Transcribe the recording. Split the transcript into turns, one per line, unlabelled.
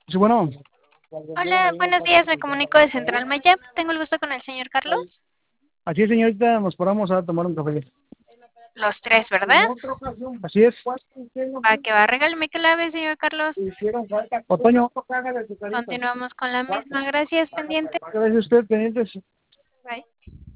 Sí, bueno,
Hola, buenos días, me comunico de Central Mayab. Tengo el gusto con el señor Carlos.
así es, señorita, nos paramos a tomar un café.
Los tres, ¿verdad?
Así es.
Va que va, regáleme que la ve, señor Carlos.
Otoño.
Continuamos con la misma, gracias, pendiente.
Gracias a usted, pendientes.
Bye.